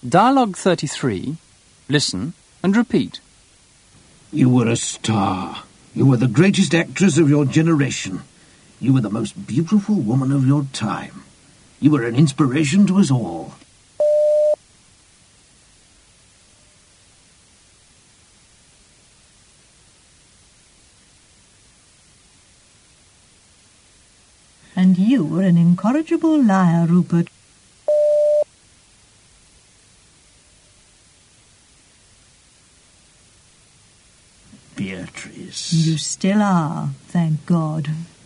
Dialogue 33. Listen and repeat. You were a star. You were the greatest actress of your generation. You were the most beautiful woman of your time. You were an inspiration to us all. And you were an incorrigible liar, Rupert. Beatrice. You still are, thank God.